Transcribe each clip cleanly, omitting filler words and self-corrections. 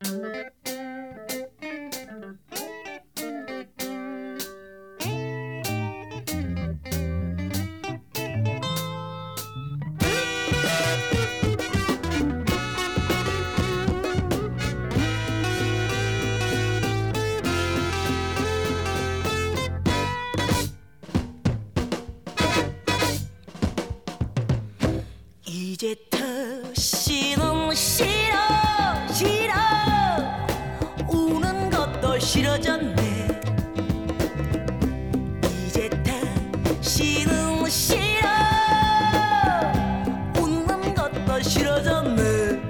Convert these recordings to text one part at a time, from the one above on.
이제 다시는 싫어 싫어 우는 것도 싫어졌네. 이제 다시는 싫어 웃는 것도 싫어졌네.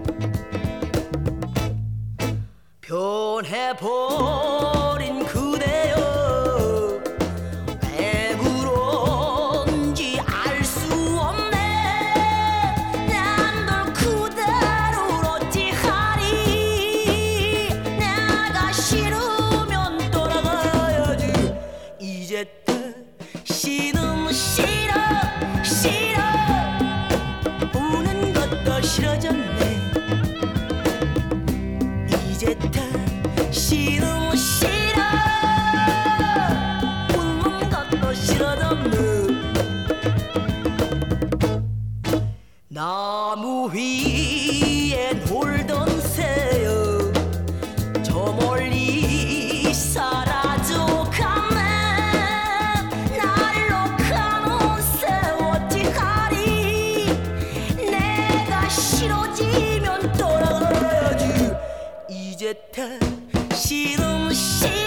변해버린 그대여 왜 그런지 알 수 없네. 난 널 그대로 어찌하리. 내가 싫으면 떠나가야지. 이제 다시는 싫어 싫어 우는 것도 싫어졌네. 이제 다시는 싫어 웃는 것도 싫어졌네. 나무 위에 놀던 새여 저 멀리 사라져가네. 날로 가는 새 어찌하리. 내가 싫어지면 떠나가야지. 이제 다시는 싫어